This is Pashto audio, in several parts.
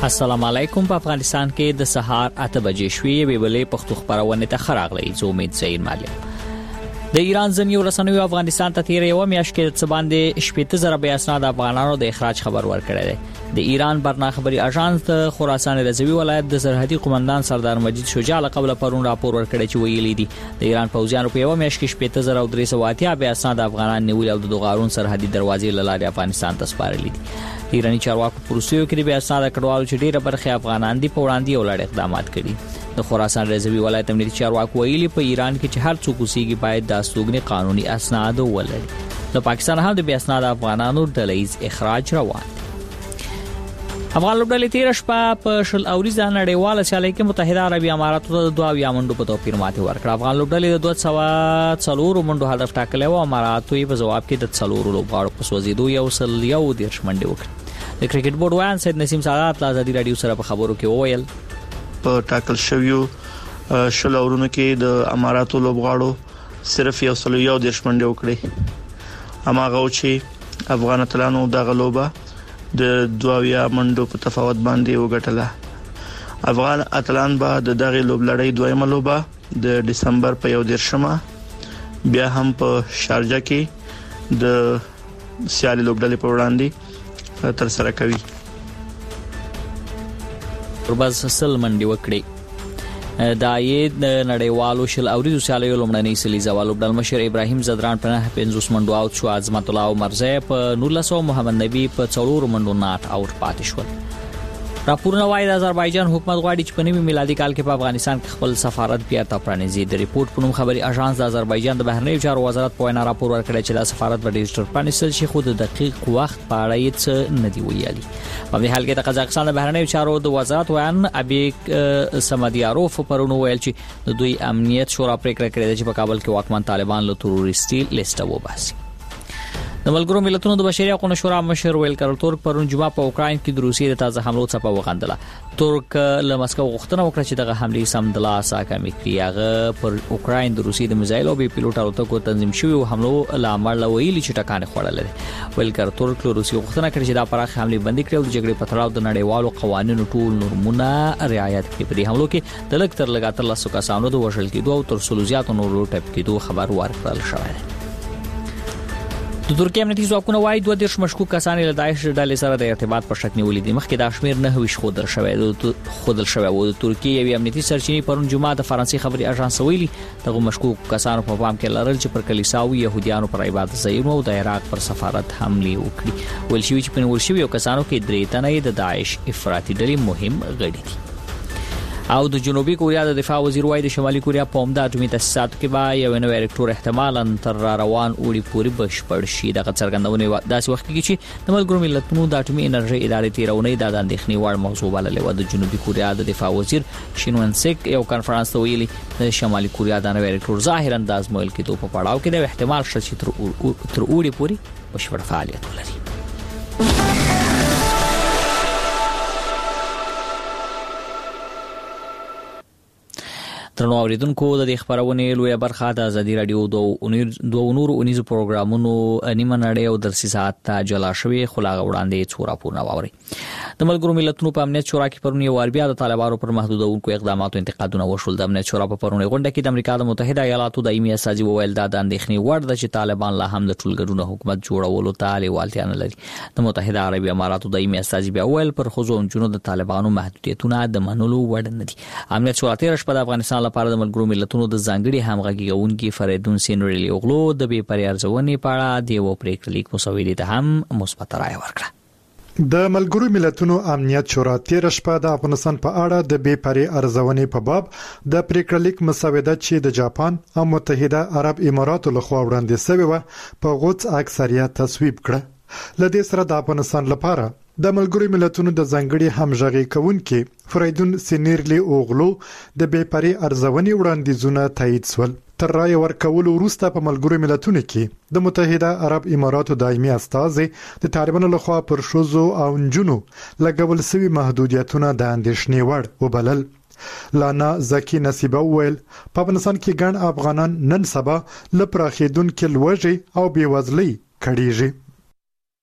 السلام علیکم. په افغانستان کې د سهار 8 بجې شوې ویلې پښتو خبرونه ته خراغلي. زه امید زین مالک. د ایران ځینې رسنیو افغانستان ته تیر یو میاشت کې د باندې 70,000 بیا اسناد افغانانو د اخراج خبر ورکړی دی. د ایران برنا خبري اژانس د خراسان رضوی ولایت د سرحدي قومندان سردار مجید شجاع قبل پرون راپور ورکړی چې ویلي دي د ایران پوځیانو په یو میاشت کې 70,380 بیا اسناد افغانان نیول او د دوغارون سرحدي دروازې لاره افغانستان ته سپارلي دي. ایرانی چارواکو پروسیو کې بیا اسناد کډوالو چې ډیره برخه افغانان دي په وړاندې ولړ اقدامات کړي. د خراسان رضوی ولایت امنیتي چارواکو ویلي په ایران کې چې هر څوک اوسېږي باید د استوګنې قانوني اسناد ولري. د پاکستان هم د بیا اسناد افغانانو ډله‌ییز اخراج روان. افغان لوبډلې تیر شپه په شل اوریزه نړیواله سیالۍ کې متحده عربي اماراتو ته 2 منډو په توپیر ماتې ورکړه. افغان لوبډلې د 204 منډو هدف ټاکلی او اماراتو یې په جواب کې د 4 لوبغاړو په سوځېدو یو منډې وکړې. د کرکټ بورډ وایان سید نسیم سادات له ازادي رادیو سره په خبرو کې وویل په ټاکل شویو شل اورونو کې د اماراتو لوبغاړو صرف یو منډې وکړې. هماغه چې افغان اتلانو د غلوبه د 2 منډو په تفاوت باندې وګټله. افغان اتلان به د دغه لوبلړۍ دویمه لوبه د دسمبر په 1 بیا هم په شارجه کې د سیالي لوبډلې په وړاندې تر سره کوي. ورباز سل منډي وکړي. دا یې د نړیوالو شل اوریزو سیالیو لومړنۍ سلیزه لوبډل مشر ابراهیم زدران په 50 منډو اوټ شو. عظمت الله مرزی په 1900 محمد نبی په 4 منډو ناټ اوټ پاتې شول. راپورونه وايي د آذربایجان حکومت غواړي چې په نوي میلادي کال کې په افغانستان کې خپل سفارت بیا پرانیزي. د ریپورت په نوم خبري اژانس د آذربایجان د بهرنیو چارو وزارت په وینا راپور ورکړی چې د سفارت په ډیجیټل پرانیستل شي خو د دقیق وخت په اړه یې نه دی ویلي. په دې حال کې د قزاقستان د بهرنیو چارو د وزارت ویان ابیک سمدیاروف پرونو ویل چې د دوی امنیت شورا پریکړه کړې چې په کابل کې واکمن طالبان له تروریستي لیست وباسي. د ملګرو ملتونو د بشري حقوقو شورا مشر ویلکر تورک پرون جمعه په اوکراین کې د روسیې د تازه حملو څخه وغندله. تورک له مسکو غوښتنه وکړه چې دغه حملې سمدلاسه کمې کړي. هغه پر اوکراین د روسیې د میزایل او بي پیلوټ الوتکو تنظیم شوی حملو لامل ویلي چې ټکانې خوړلې. ویلکر تورک له روسیې غوښتنه کړې چې دا پراخ حملې بندي کړي او د جګړې په تړاو د نړیوالو قوانینو ټول نورمونه رعایت کړي. په دې حملو کې د لږ تر لږه 13 کسانو د وژل کېدو او تر څلو زیاتو نورو ټپ کېدو خبر ورکړل شوی دی. د ترکیه امنیتي ځواکونه وايي 2 مشکوک کسان له داعش ډلې سره د ارتباط په شک نیولې دي. مخکې دا شمیر نه ویش خودل شوی و. د ترکیه یو امنیتي سرچینې پرون جمعه د فرانسې خبري اژانس ویلي دغه مشکوک کسانو په پام کې لرل چې پر کلیساو يهوديانو پر عبادت ځایونو او د عراق پر سفارت حمله وکړي. ول شي چې په نور شوی کسانو کې 3 تنه د داعش افراطي ډلې مهم غړي دي. او د جنوبي کوریا د دفاع وزیر وايي د شمالي کوریا په عمده اټومي تاسیساتو کې به یو نوی ریاکټور احتمالاً تر روان اوړي پورې بشپړ شي. دغه څرګندونه داسې وخت کې چې د ملګرو ملتونو د اټومي انرژي ادارې تیرونې د اندېښنې وړ موضوع بللې و. د جنوبي کوریا د دفاع وزیر شینون سیک یو کانفرنس ته ویلي د شمالي کوریا د نوی ریاکټور ظاهراً د ازمویل کېدو په پړاو کې د احتمال شته چې تر اوړي پورې بشپړ فعالیت ولري. ترنو اوریدونکو د دې خبرونه لوی برخه د ازادي رادیو دوه نور اونیزو پروګرامونو نیمه نړۍ او درسي ساعت ته جلا شوی خلاغه وړاندې څو راپورونه واوري. د ملګرو ملتونو په امنیت شورا کې پرونی واربیا د طالبانو پر محدودونکو اقداماتو انتقادونه وشول. د امنیت شورا په پرونی غونډه کې د امریکا د متحده ایالاتو دایمي استازي وویل دا د اندېښنې وړ ده چې طالبان لا هم د ټولګډون حکومت جوړولو ته لیوالتیا نه لري. د متحده عربي اماراتو دایمي استازي بیا وویل پر خزو جنونو د طالبانو محدودیتونه د منلو وړ نه دي. امنیت شورا تیر شپه د افغانستان لپاره د ملګرو ملتونو د ځانګړي همغږي کوونکي فریدون سینورلی اوغلو د بې پرې ارزونې په اړه د یو پریکړه لیک مسودې ته هم مثبت رائے ورکړه. د ملګرو ملتونو امنیت شورا تیر شپه د افغانستان په اړه د بې پرې ارزونې په باب د پریکړه لیک مسوده چې د جاپان او متحده عرب اماراتو لخوا وړاندې شوی و په غوڅ اکثریت تصویب کړه. لدې سره د افغانستان لپاره د ملګرو ملتونو د ځانګړي همغږي کوونکي فریدون سینورلی اوغلو د بې پرې ارزونې وړاندیزونه تایید شول. تر رائے ورکولو وروسته په ملګرو ملتونو کې د متحده عرب اماراتو دایمي استازي د طالبانو لخوا پر شوزو او نجونو لګول شوی محدودیتونه د اندېښنې وړ وبلل. لانا زکی نصیبه ویل په افغانستان کې ګڼ افغانان نن سبا لپاره خېدون کې لوږې او بېوزلۍ کړيږي.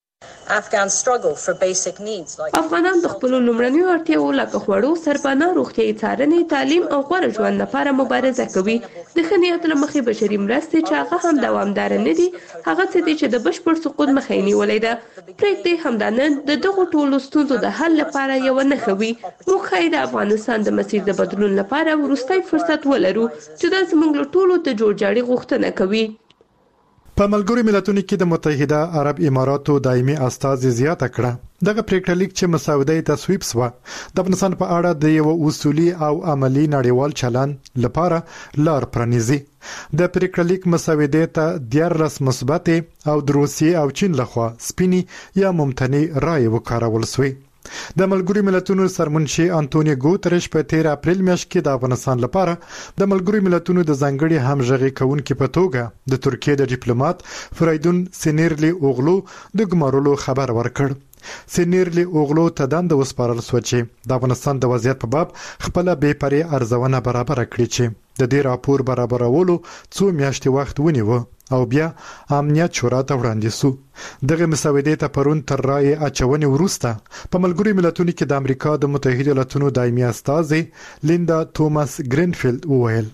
افغانان د خپل لومړنیو اړتیاوو لکه خوړو، سرپناه، روغتیايي څارنې، تعلیم او غوره ژوند لپاره مبارزه کوي. د ښه نیت له مخې بشري مرستې چې هغه هم دوامداره نه دي، هغه څه دي چې د بشپړ سقوط مخه یې نیولې ده. پرېږدئ همدا نن د دغو ټولو ستونزو د حل لپاره یوه نښه وي. موږ ښایي د افغانستان د مسیر د بدلون لپاره وروستی فرصت ولرو چې دا زموږ له ټولو د جوړجاړي غوښتنه کوي. په ملګرو ملتونو کې د متحده عرب اماراتو دایمي استازي زیاته کړه دغه پریکړه لیک چې مسوده تصویب شوه د افغانستان په اړه د یو اصولي او عملی نړیوال چلن لپاره لار پرانیزي. د پریکړه لیک مسوده ته 14 مثبت او د روسیې او چین لخوا سپینی یا ممتنع رائے وکارول شوې. د ملګرو ملتونو سرمنشي انټونیو ګوتریش په 13 اپریل میاشت کې د افغانستان لپاره د ملګرو ملتونو د ځانګړي همغږي کوونکي په توګه د ترکیې د ډیپلوماټ فریدون سینیرلی اوغلو د ګمارلو خبر ورکړ. سینیرلی اوغلو ته دند وسپارل شو چې د افغانستان د وضعیت په باب خپل بې پرې ارزونه برابر کړي چې د دې راپور برابرولو څو میاشتې وخت ونیو او بیا امنیت شورا ته وړاندې شو. دغه مسودې ته پرون تر رائے اچونې وروسته په ملګرو ملتونو کې د امریکا د متحده ایالاتونو دایمي استازي لیندا توماس گرینفیلد وویل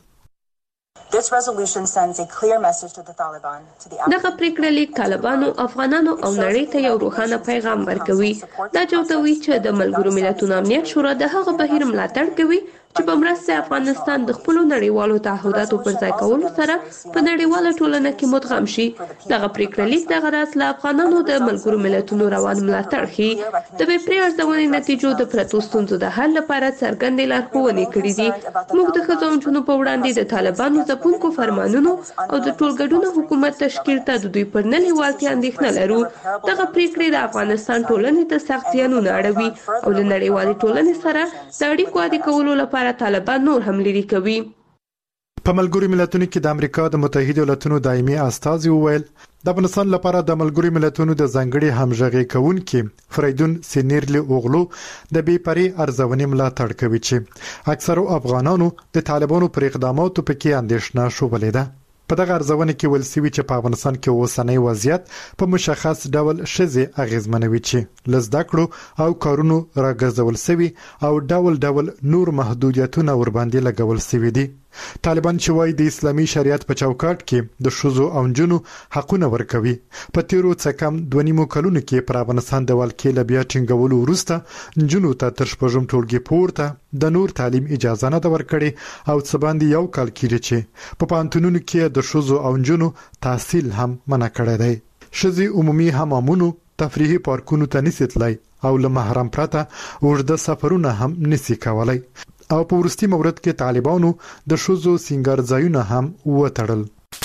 دغه پریکړه لیک طالبانو، افغانانو او نړۍ ته یو روښانه پیغام ورکوي. دا چوتوي چې د ملګرو ملتونو امنیت شورا د هغه بهیر ملاتړ کوي چې په مرسته افغانستان د خپل نړیوالو تعهداتو پر ځای کولو سره په نړیواله ټولنه کې مدغم شي. دغه پریکړه لیک د غرض له افغانانو د ملګرو ملتونو روان ملاتړ ښيي. د بې پرې ارزونې نتیجو د پرتو ستونزو د حل لپاره څرګندې لارښوونې کړې دي. موږ د ښځو او نجونو په وړاندې د طالبانو ځپونکو فرمانونو او د ټولګډون حکومت تشکیل ته د دوی پر نه لیوالتیا اندېښنه لرو. دغه پریکړې د افغانستان ټولنې ته سخت زیانونه اړوي او له نړیوالې ټولنې سره د اړیکو عادي کولو لپاره طالبان نور هم لري کوي. په ملګرو ملتونو کې د امریکا د متحده ایالاتونو دایمي استازي وویل د افغانستان لپاره د ملګرو ملتونو د ځانګړي همغږي کوونکي فریدون سینیرلی اوغلو د بې پرې ارزونې ملاتړ کوي چې اکثرو افغانانو د طالبانو پر اقداماتو په کې اندېښنه شوبلې ده. په دغه ارزونه کې ویل شوی چې په افغانستان کې اوسنۍ وضعیت په مشخص ډول شذې اغیزمنوي چې لزده کړو او کارونو راګرځول شوی او ډول نور محدودیتونه ور باندې لګول شوی دي. طالبان چې وايي د اسلامي شریعت په چوکاټ کې د ښځو او نجونو حقونه ورکوي په تیرو څه کم 2.5 کلونو کې پر افغانستان د والکې لبیا ټینګولو وروسته نجونو ته تر شپږم ټولګي پورته د نور تعلیم اجازه نه ورکړي او څه باندې یو کال کېږي چې په پانتونونو کې د ښځو او نجونو تحصیل هم منع کړی دی. ښځې عمومي حمامونو، تفریحي پارکونو ته نشي تللی او له محرم پرته اوږده سفرونه هم نشي کولای. او په ورستي مورد کې طالبانو د ښځو سینګار ځایونه هم وتړل.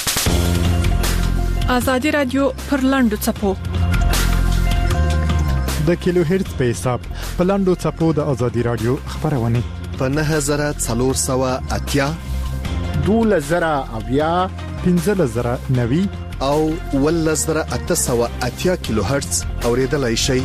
ازادي رادیو پر لاندو چپو د کیلو هرتز په حساب په لاندو چپو د ازادي رادیو خبرونه په 9480 2000 1590 او 1880 کیلو هرتز اوریدلای شئ.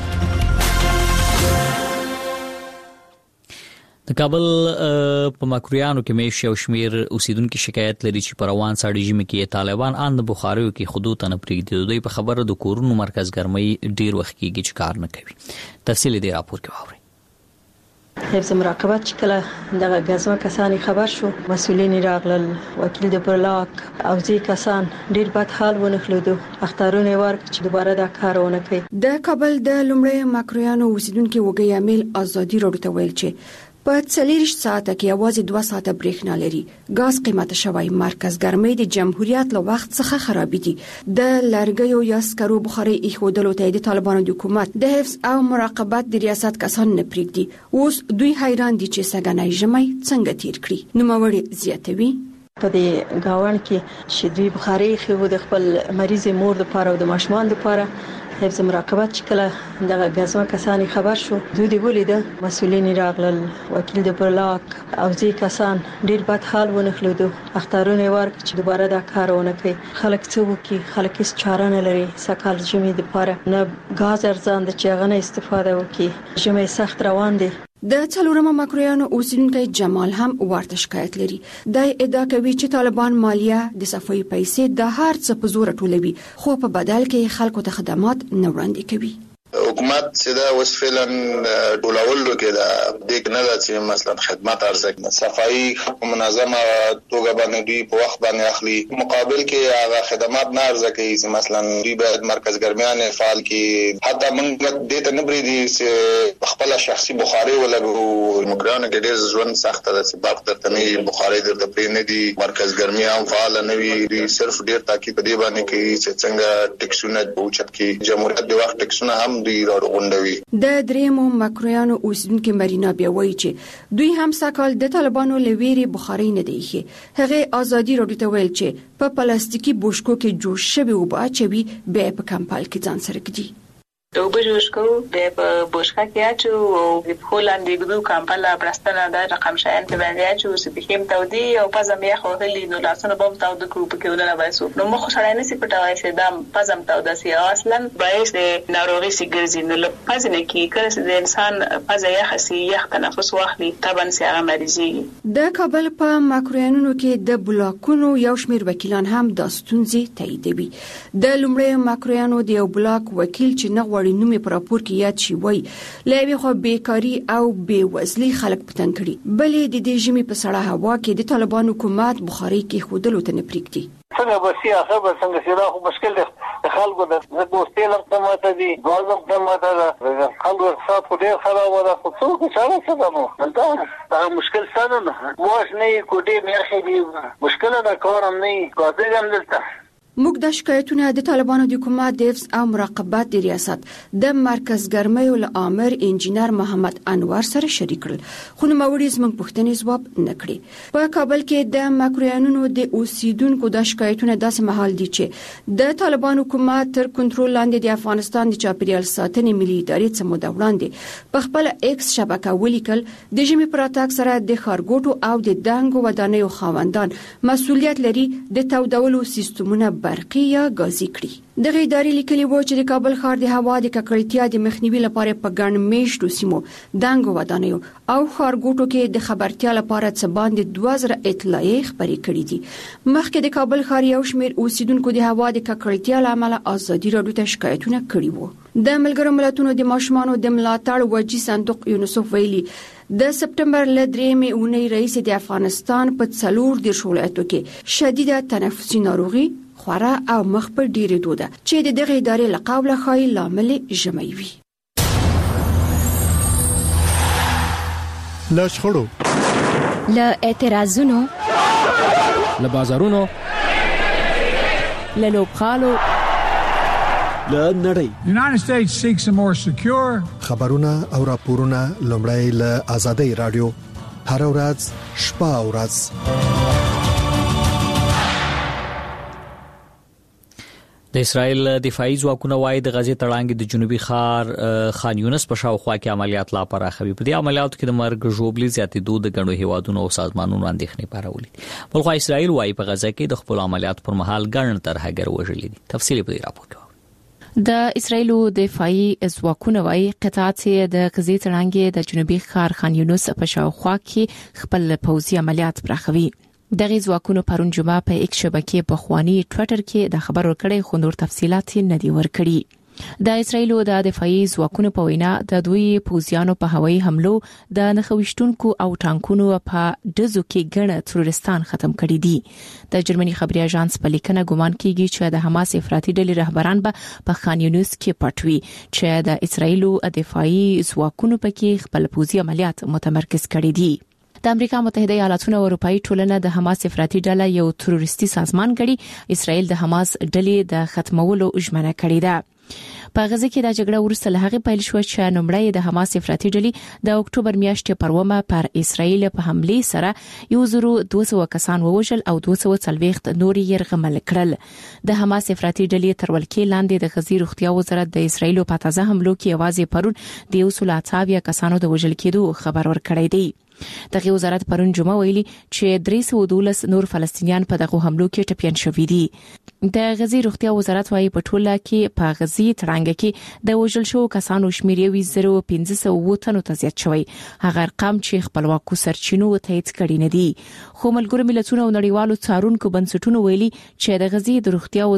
د کابل په مکرویانو کې مېشي او شمیر اوسیدونکو شکایت لري چې په روان ساړي ژمي کې طالبان ان د بخاریو کې خودو ته نه پریږدي. دوی په خبره د کورونو مرکز ګرمۍ ډیر وخت کېږي چې کار نه کوي. تفصیل دې راپور کې واورئ. حفظ مراقبت چې کله دغه غزوه کسانی خبر شو، مسؤلین راغلل، وکیل د پرلاک او ځي کسان ډیر بد حال ونخلودو، اختارونه ورک چې دوباره دا کارونه کوي. د کابل د لومړی مکرویانو اوسیدونکو وګړي امیل ازادي راډیو ته ویل چې په 40 ساعته کې یوازې 2 ساعته بریښنا لري. غاز قیمته شوی، مرکز ګرمۍ د جمهوریت له وخت څخه خراب دي. د لرګیو یا سکرو بخاري ایښودلو ته د طالبانو د حکومت د حفظ او مراقبت د ریاست کسان نه پریږدي. اوس دوی حیران دي چې سګنای ژمي څنګه تیر کړي. نوموړي زیاتوي په دې گاون کې چې دوی بخاري خو د خپل مریض مور لپاره او د ماشومان لپاره حفظ مراقبت چې کله دغه غزوه کسانی خبر شو، دوی دی ولید مسؤلین راغلل، وکیل د پرلاک او ځي کسان ډیر بد حال ونخلودو، اختارونه ورک چې دوباره دا کارونه کوي. خلک څه وکي، خلک هیڅ چاره نه لري. سکهال ژمي د لپاره نه غاز ارزان د چاغنه استفاده وکي. ژمي سخت روان دي. د څلورم مکرویانو اوسیدونکو جمال هم ورته شکایت لري. د ادعا کوي چې طالبان مالیه د صفوي پیسې د هر څه په زور ټولوي، خو په بدل کې خلکو ته خدمات نه وړاندې کوي. حکومت چې دا اوس فعلا ډولولو کې دا د کنده چې مثلا خدمات ارزښت صفایي منظمه توګه باندې دوی په وخت باندې اخلي مقابل کې هغه خدمات نه ارزښت کوي چې مثلا دوی باید مرکز ګرمیان فعال کې حتی موږ د ته نبري دي چې خپل شخصي بخاري ولګو مګرانه کې ډېر ژوند سخت ده چې باغ تر تنه بخاري در د پرې نه دي مرکز ګرمیان فعال نه وي دوی صرف ډېر تاکید دی باندې کوي چې څنګه ټیکسونه اوچت کې جمهوریت د وخت ټیکسونه هم دوی راغونډوي د دریمو ماکرویانو اوسیدونکو مرینا بیا وایي چې دوی هم ساکال د طالبانو لویری بخاري نه دی هغه ازادي راډیو ته ویل چې په پلاستیکي بوشکو کې جوړ شوی او باچوي به په کمپال کې ځان سره کړي د وبجوشکو د بوشکا کې اچو او د هولند د کمپالا برستانه د رقم شاین په باندې اچو چې په خیم تودي او پزم یې خو هلي نو لاسونه بم تاود ګروپ کې ولنه وایسو نو مخ سره نه سي پټوي چې دام پزم تاود سي اصلا باعث د ناروغي سي ګرځي نو پزنه کې کله د انسان پزه یې خسي یخ تنفس واخلي طبعا سي هغه مریضي د کابل په ماکرویانو کې د بلاکونو یو شمیر وکیلان هم د ستونزې تاییدوي د لومړی ماکرویانو د یو بلاک وکیل چې نه نومي پر راپور کې یاد شي وای لوي خو بیکاری او بیوزلي خلک پتن کړي بلې د دې جمی په سړه هوا کې د طالبانو حکومت بخاري کې خودلو ته نه پریږدي څنګه به سیاست به څنګه سره خو مشکل ده خلکو د دوستي لپاره ماته دي غوړم ته ماته ده خلکو حساب خو ډیر خراب وره خو څوک څنګه څه نو دا مشکل څنګه نه موږ نه کوټې مې اخی مشکل نه کارم نه کوټې هم دلته موږ د شکایتونو د طالبانو د حکومت د حفظ او مراقبت د ریاست د مرکز ګرمۍ ول امر انجنیر محمد انور سره شریک کړل خو نو موري زموږ پوښتنې ځواب نکړي په کابل کې د ماکرویانو د اوسیدونکو د شکایتونو داسې محل دي چې د طالبانو حکومت تر کنټرول لاندې د افغانستان د چاپیریال ساتنې ملي ادارې څخه موده وړاندې په خپل ایکس شبکه ولیکل د جمی پراتاک سره د خارګوټو او د دنګو ودانیو خاوندان مسؤلیت لري د تودولو سیستمونه برقي یا غازي کړي د غیداري لیکلي و چې د کابل ښار د هوا د ککړتیا د مخنیوي لپاره په ګڼ میشتو سیمو دنګو ودانیو او خارګوټو کې د خبرتیا لپاره څه باندې 2000 اطلاعیې خبرې کړې دي مخکې د کابل ښار یو شمېر اوسیدونکو د هوا د ککړتیا لامل ازادي راډیو ته شکایتونه کړي وو د ملګرو ملتونو د ماشومانو د ملاتړ وجی صندوق یونیسف ویلي د سپټمبر ل 3 اونۍ رئیس د افغانستان په 4 ولایتو کې شدیده تنفسي ناروغي خورا او مخ پر ډیره دوده چې د دغه ادارې لقب له خای لامل جمعوي لا شخړو لا اعتراضونو لا بازارونو لا لوبخالو لا نړۍ United States seeks a more secure خبرونه او راپورونه لومړی له آزادۍ رادیو هر ورځ شپه او ورځ د اسرایل دفاعي ځواکونه وايي د غزې تړانګې د جنوبي ښار خان یونس په شاوخوا کې عملیات لا پراخوي په دې عملیاتو کې د مرګ ژوبلي زیاتېدو د غنو هیوادونو او سازمانونو اندېښنې پارولې بلخو اسرایل وايي په غزه کې د خپل عملیات پر مهال ګڼ ترهګر وژلي دي تفصیل په دې راپور کې د اسرایلو دفاعي ځواکونه وايي قطاعات د غزې تړانګې د جنوبي ښار خان یونس په شاوخوا کې خپل پوځي عملیات پراخوي دغه ځواکونو پرون جمعه په ایکس شبکې په خواني ټوئیټر کې د خبر ورکړې خو نور تفصيلات نه دي ورکړي د اسرایلو د دفاعي ځواکونو په وینا د دوی پوځیانو په هوایي حملو د نخويشتونکو او ټانکونو په دزو کې ګڼه ترورستان ختم کړي دي د جرمني خبري اژانس په لیکنه ګومان کیږي چې د حماس افراطي ډلې رهبران په خان یونس کې پټوي چې د اسرایلو دفاعي ځواکونو پکې خپل پوځي عملیات متمرکز کړي دي د امریکا متحده ایالاتونو او اروپאי ټولنه د حماس افراطي ډله یو تروریستي سازمان ګڼي اسرائیل د حماس ډلې د ختمولو ژمنه کړې ده په غزه کې د جګړه ورسته له هغه پیل شو چې نومړی د حماس افراطي ډلې د اکتوبر میاشتې پر ومه پر اسرائیل په حمله سره 1200 کسان ووژل او 240 نور یې رغمل کړل د حماس افراطي ډلې تر ولکې لاندې د غزې روغتیا وزارت د اسرائیل په تازه حملو کې یوازې پرون د 180 کسانو د وژل کېدو خبر ورکړی دی دغه وزارت پرون جمعه ویلي چې 312 نور فلسطینیان په دغه حملو کې ټپيان شوي دي د غزې روغتیا وزارت وايي په ټوله کې په غزې تړانګه کې د وژل شو کسانو شمیر 1500 تنو ته زیات شوی هغه ارقام چې خپلواکو سرچینو تایید کړي نه دي خو ملګرو ملتونو او نړیوالو څارونکو بنسټونو ویلي چې د غزې د روغتیا